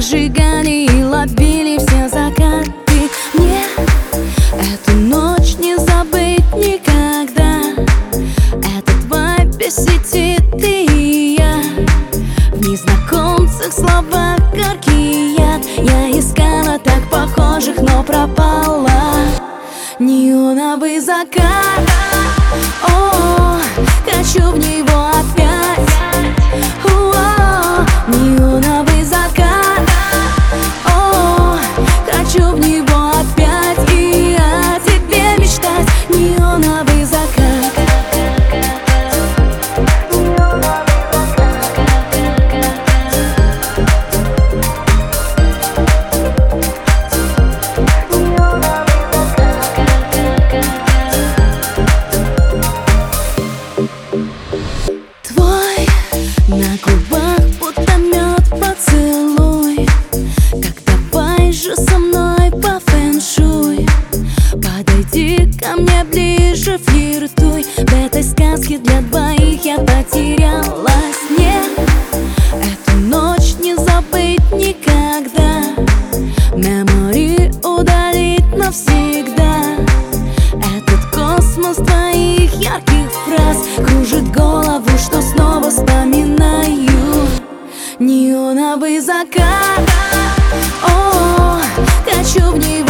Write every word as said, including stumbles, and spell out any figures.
зажигали и ловили все закаты. Мне эту ночь не забыть никогда. Этот вайб без сети, ты и я. В незнакомцах слова горький яд. Я искала так похожих, но пропала. Неоновый закат, о, хочу в него опять. О, неоновый закат, о, хочу в него опять. И о тебе мечтать. Неоновый закат. На губах будто мед поцелуй. Как давай же со мной по фэн-шуй. Подойди ко мне ближе, флиртуй. В этой сказке для двоих я потерялась. Мне эту ночь не забыть никогда. Мемори удалить навсегда. Этот космос твоих ярких фраз кружит голову, что снова вспоминаю. Неоновый закат, о, хочу в него